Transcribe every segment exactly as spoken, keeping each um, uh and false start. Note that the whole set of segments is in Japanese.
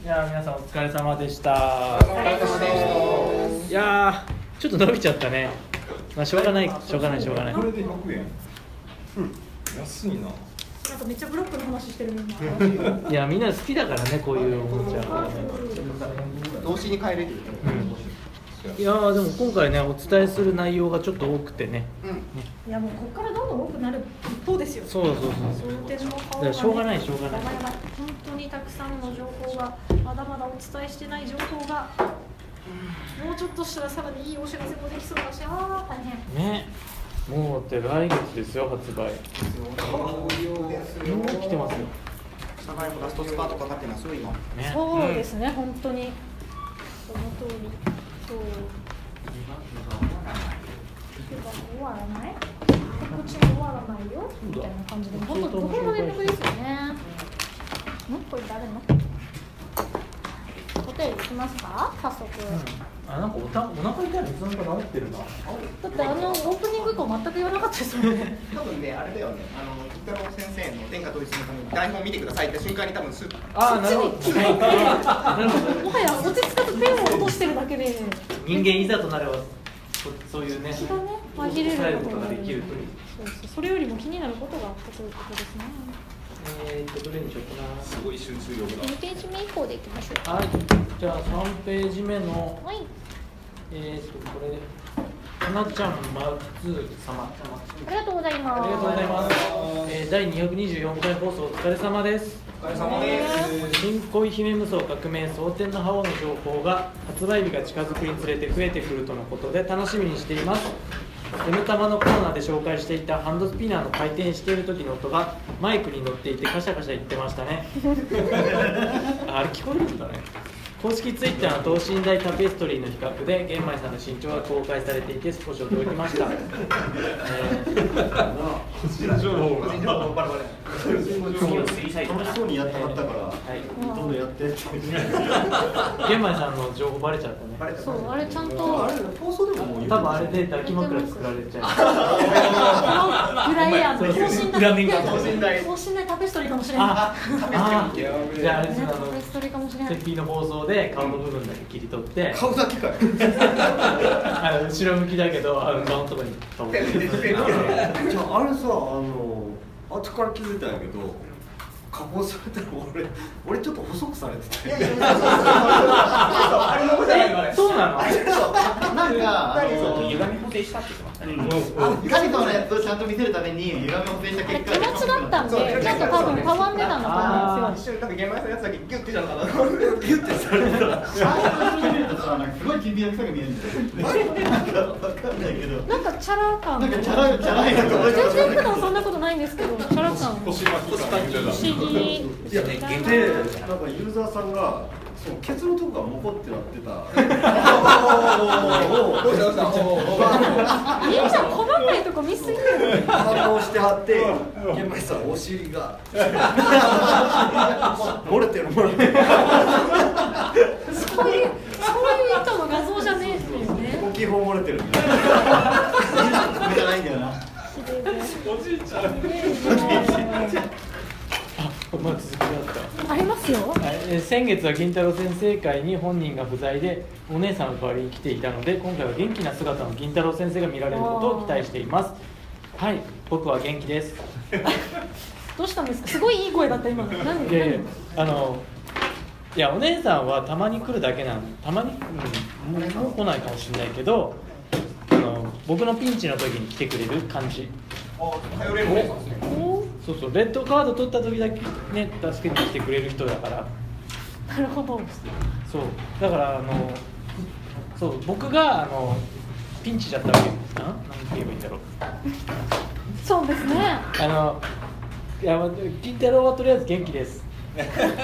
やー皆さんお疲れ様でした。 お疲れ様です。 いやーちょっと伸びちゃったね。まあしょうがないしょうがないしょうがない。 これでひゃくえん。うん。安いな。 なんかめっちゃブロックの話してるみんな。 いやみんな好きだからねこういうおもちゃ。 動詞に変えれる。 いやーでも今回ねお伝えする内容がちょっと多くてね。 うん。いやもうここからどんどん多くなる一方ですよ。 そうそうそう。 そういう点の顔が、 ね、しょうがないしょうがない。 本当にたくさんの情報がまだまだお伝えしてない情報が、うん、もうちょっとしたらさらにいいお知らせもできそうだし、ああ大変。ね。 もうって来月ですよ発売。もう来てますよ。 サバイブラストスパートかかってますよ今。 ね、そうですね、うん、本当にその通り。そう終わらない告知も終わらないよみたいな感じで本当どこも連絡ですよね。んこれ誰のホテル行きますか早速、うん、 あなんかおたお腹痛いのいつの間にか治ってるな。 だってあのオープニング以降全く言わなかったですもんね。 多分ねあれだよね、あの金太郎先生の天下統一のために台本見てくださいって瞬間に多分すぐああなるほどもはや落ち着かずペンを落としてるだけで人間いざとなればそういうね気がね紛れることができるという。 そうそうそれよりも気になることがあったということですね。 えーとどれにしようかな。 すごい集中力だ。 にページ目以降でいきましょう。 はい、じゃあさんページ目の、 はい、 えーとこれでかなちゃんまつ様ありがとうございます。 ありがとうございます。えー、だいにひゃくにじゅうよんかい放送お疲れ様です。 お疲れ様です。 新恋姫無双革命蒼天の覇王の情報が発売日が近づくにつれて増えてくるとのことで楽しみにしています。N タマのコーナーで紹介していたハンドスピナーの回転している時の音がマイクに乗っていてカシャカシャ言ってましたね。あれ聞こえるんだね。公式ツイッターの等身大タペストリーの比較で玄米さんの身長が公開されていて少し驚きました。個人情報がバラバラ。 楽しそうにやってはったから、はい、どんどんやってって。 玄米さんの情報バレちゃったね。 そうあれちゃんとあれ放送でももう多分あれで抱き枕作られちゃう。 ぐらいやん。等身大等身大タペストリーかもしれない。 ああじゃああれですね、あのタペストリーかもしれない。 鉄皮の放送で顔の部分だけ切り取って顔だけかよ。 あの後ろ向きだけどあの顔のところに顔をじゃああれさ、あの後から気づいたんやけど加工されたら俺俺ちょっと細くされてて。 あれのことじゃないのあれ。 そうなの。 なんか歪み補正したって言ってましたね。 神様のやつをちゃんと見せるために歪み補正した結果気持ちだったんでちょっと多分たわんでたのかな。 一瞬なんか玄米さんのやつだけギュッてじゃなかった。 ギュッてされたらすごい金ビラ臭が見えるんだよ。なんかわかんないけどなんかチャラ感なんかチャラいチャラいなと思って。 全然普段そんなことないんですけどチャラ感不思議。 いやでなんかユーザーさんがそのケツのとこがモコってなってた。 どうしたどうした。 いいじゃん細かいとこ見すぎる。 反応してはって玄米さんお尻が漏れてる漏れてる。 そういうそういう意図の画像じゃねえっていうね。 大きい方漏れてる。これじゃないんだよな。 おじいちゃん。まあ続きだった。 ありますよ。 え先月は銀太郎先生会に本人が不在でお姉さんの代わりに来ていたので今回は元気な姿の銀太郎先生が見られることを期待しています。はい、僕は元気です。 どうしたんですか。すごいいい声だった今の。何？ いやいやあのいやお姉さんはたまに来るだけなんたまに、うん、もうもう来ないかもしれないけどあの僕のピンチの時に来てくれる感じ。 頼れるね。 そうそうレッドカード取った時だけね助けに来てくれる人だから。 なるほど。 そうだからあのそう僕があのピンチだったわけな何て言えばいいんだろう。 そうですね。 あのいや金太郎はとりあえず元気です。 お姉さん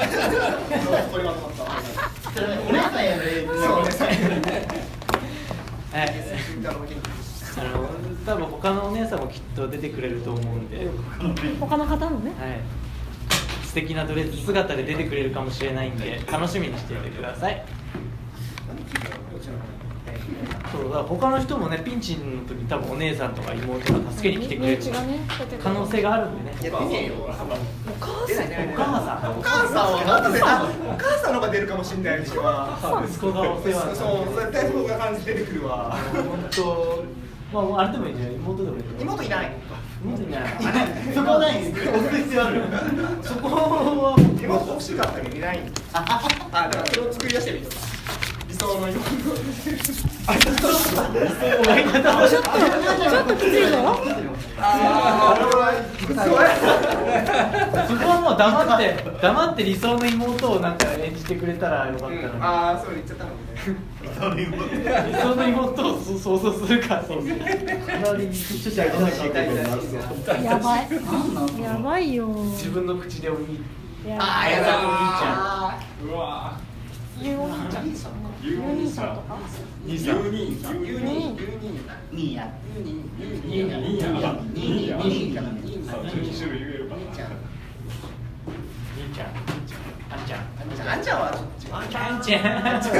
やね。そうですね。 はい。あの多分他のお姉さんもきっと出てくれると思うんで。 他の方のね。 はい。素敵なドレス姿で出てくれるかもしれないんで楽しみにしていてください。 そうだから他の人もねピンチの時に多分お姉さんとか妹が助けに来てくれる可能性があるんでね。 いや出ねえよ。 お母さんお母さんお母さんはまだ出あお母さんの方が出るかもしれないうちは。 息子がお世話になる。 そう絶対そういう感じ出てくるわ。 本当まああれでもいいんじゃない妹でもいい。 妹いない。 妹いない。そこはないんです。押す必要ある。そこは妹欲しかったけどいない。あだからそれを作り出してみるとか。理想の妹。 ちょっとちょっときついぞ。 ああそこはもう黙って黙って理想の妹をなんか演じてくれたらよかったのに。 ああそれ言っちゃったのね。 理想の妹を想像するかそうですね。かなり一緒じゃないかやばい。やばいよ。 自分の口でお兄ああやだお兄ちゃん。 うわゆうお兄ちゃん。ゆうお兄さんとか。 兄さん。 ユーニーユーニーユーニーニーヤユーニーユーニーヤニーヤニーヤニーヤニーヤさあじゅうに種類言えるかな。 兄ちゃん。 兄ちゃん。あんちゃん。 あんちゃんはちょっとあんちゃん。あんちゃん。 あんち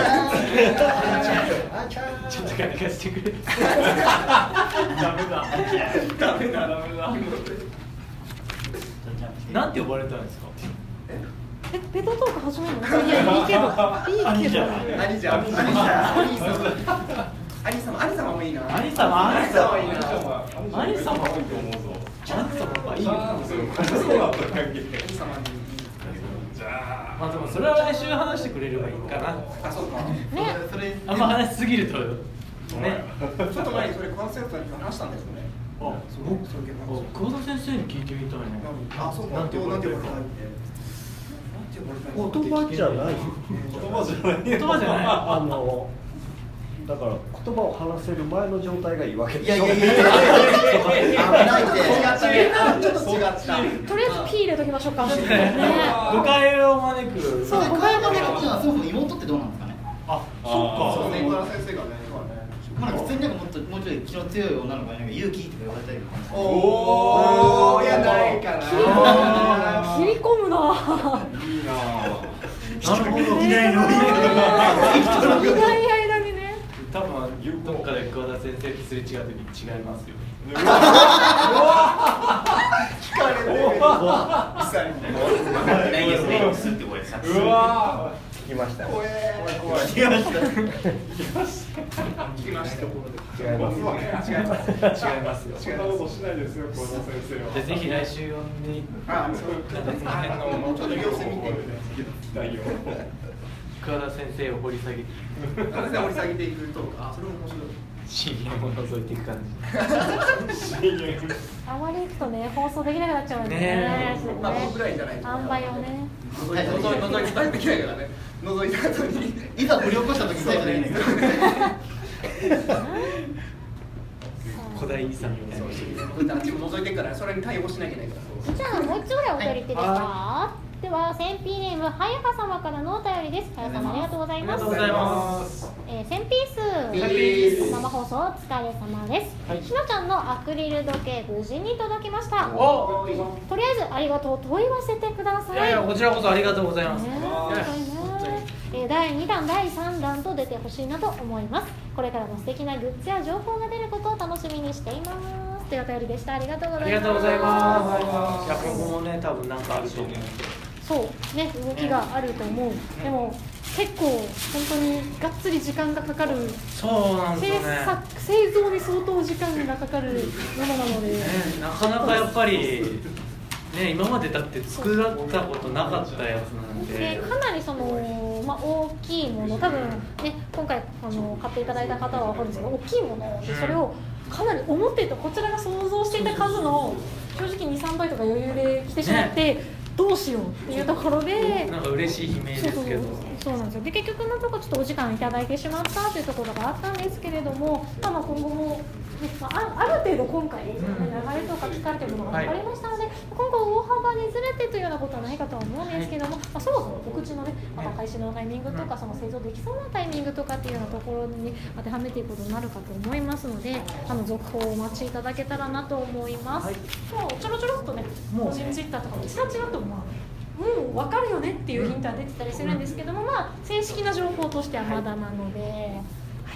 ゃんちょっと金貸してくれ。ダメだ。 ダメだダメだ。 なんて呼ばれたんですか。 え、ペットトーク始めるの？いや、いいけど、いいけど。 兄ちゃん兄ちゃん兄様兄様兄様もいいな。 兄様、兄様いいな。 兄兄様多いと思うぞ。 兄様がいいよ。 そうだったっけ。 兄様にいい。 じゃあ。 まあでもそれは来週話してくれればいいかな。 あそうか。 ね。 それあんま話しすぎるとね。 ちょっと前にそれコンセプトに話したんですよね。 あ、僕そういう話。 久保田先生に聞いてみたいね。 あそうか。 なんて呼ばれてるか。 言葉じゃない言葉じゃない。 言葉じゃない。 あのだから言葉を話せる前の状態がいいわけでしょ。 いやいやいやいや危ないって違ったね。ちょっと違った。 とりあえず P 入れときましょうか。ね。 誤解を招く。 そう、ごめんごめん。 そもそも妹ってどうなんですかね。 あ、 そうそっか。 ね、小田先生がね。 まあ普通になんかもっともうちょい気の強い女の子になんか勇気とか言われたりとか。 おお、いやないかな。 切り込むな。 いいな。 なるほど。 いないの。いない間にね。 多分どっかで桑田先生とすれ違う時に違いますよ。 聞かれてる。 ないよね。すってこれさ。 うわ来ましたよ。 怖え。 怖い。 聞きました。 聞きました。 違います。 違います。 違いますよ。 そんなことしないですよ、小田先生は。 でぜひ来週呼んで。 あ、そう。あのもうちょっと様子見て。 ないよ。 桑田先生を掘り下げてなぜ掘り下げていくと、あ、それも面白い。 深淵を覗いていく感あまり行くとね、放送できなくなっちゃうんでねね。 まあ僕ぐらいじゃないと。 塩梅をね。 覗い覗い覗いて大できないからね。覗いた後にいざ振り起こした時に最初でいいんですよ。 古代遺産みたいな。 あっちも覗いてるからそれに対応しなきゃいけないから。 じゃあもう一つぐらいお便りいっていいですか。では、センピーネームはやか様からのお便りです。はや様ありがとうございます。 ありがとうございます。 えー、センピースピース生放送お疲れ様です。 はいしのちゃんのアクリル時計無事に届きました。 お、 とりあえずありがとう問い合わせてください。 いやいやこちらこそありがとうございます。 ねいや本当にねえーだいにだん、だいさんだんと出てほしいなと思います。これからも素敵なグッズや情報が出ることを楽しみにしています。というお便りでした。ありがとうございます。 ありがとうございます。いや今後もね多分なんかあると思う。 そうね、動きがあると思う。でも結構本当にがっつり時間がかかる。 そうなんです製よね。 作製造に相当時間がかかるものなので、 ねなかなかやっぱりね今までだって作らったことなかったやつなんでで。 かなりその、まあ、大きいもの、多分ね今回あの買っていただいた方は分かるんですけど、大きいものでそれをかなり思っていたこちらが想像していた数の正直に、さんばいとか余裕で来てしまって、ねどうしようっていうところで、 なんか嬉しい悲鳴ですけど。 そうなんですよ。で結局のところちょっとお時間いただいてしまったというところがあったんですけれども、まあ、まあ今後も、ねまあ、ある程度今回、ね、流れとか聞かれているものが分かりましたので、はい、今後大幅にずれてというようなことはないかとは思うんですけども、はいまあ、そもそも告知のねまた開始のタイミングとか、その製造できそうなタイミングとかっていうようなところに、ね、当てはめていくことになるかと思いますので、あの続報をお待ちいただけたらなと思います。はい、もうちょろちょろっとね、個人ツイッターとかもちらちらとまあもう分かるよねっていうヒントは出てたりするんですけども、まあ正式な情報としてはまだなので、はい、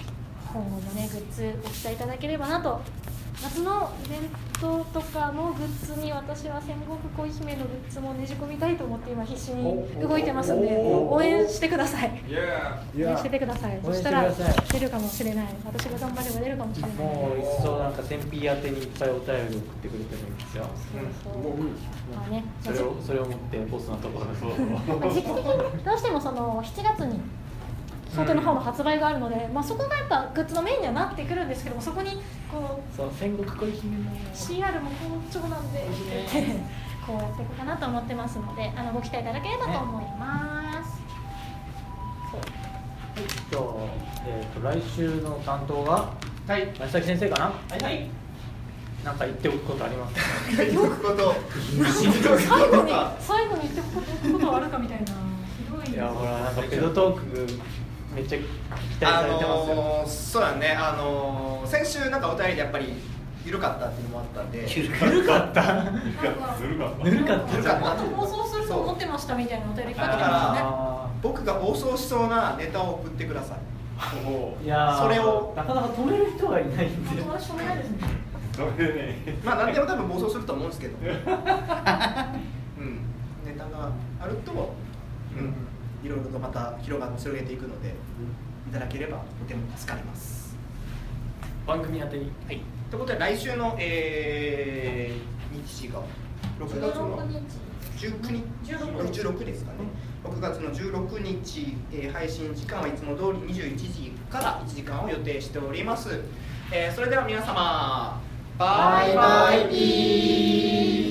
今後もねグッズご期待いただければなと。夏のイベントとかのグッズに私は戦国恋姫のグッズもねじ込みたいと思って今必死に動いてますんで、応援してください。 いや応援しててください。そしたら出るかもしれない。私が頑張れば出るかもしれない。 もう一層なんか天秤宛てにいっぱいお便り送ってくれてもいいんですよ。 そうそうまあね、 それをそれを持ってボスのところでまあ時期的にどうしてもそのしちがつに想定の方の発売があるので、まあ、そこがやっぱグッズのメインにはなってくるんですけども、そこにこうそう戦国恋姫のシーアール も好調なんでこうやっていこうかなと思ってますので、あのご期待いただければと思います。そうじゃあ、えー、と来週の担当がはい前崎先生かな。 はいなんか言っておくことありますか。 言っておくこと最後に最後に言っておくことはあるかみたいなひどい。 いやほらなんかペドトークめっちゃ期待あされてますよ。 のー、そうだね、あのー、先週なんかお便りでやっぱり緩かったっていうのもあったんで、 緩かったなんかずるかったぬるかったじゃん。 ぬるかった放送すると思ってましたみたいなお便りかけてだからますね。 あ僕が暴走しそうなネタを送ってください。 ーいやーそれをなかなか止める人がいないんで。 友達止めないですね。 それねまあ何でも多分暴走すると思うんですけど、うん、ネタがあると、うんいろいろとまた広がって広げていくので、いただければとても助かります。 番組宛てに。 はい。ということで来週の、えー、日がろくがつのじゅうくにち、じゅうろくですかね。ろくがつのじゅうろくにち、えー、配信時間はいつも通りにじゅういちじからいちじかんを予定しております。えー、それでは皆様、バイバイビー。